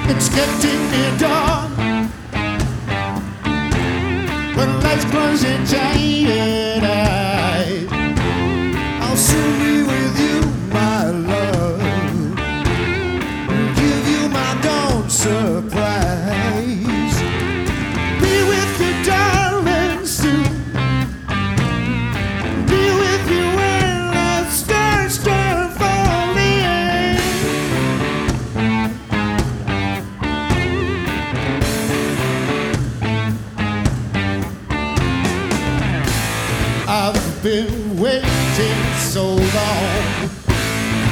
It's getting near dawn. When lights closing tight, I'll soon be with you, my love. Give you my dawn surprise. Be with you, darling, soon. Be with you when the stars start falling. I've been waiting so long.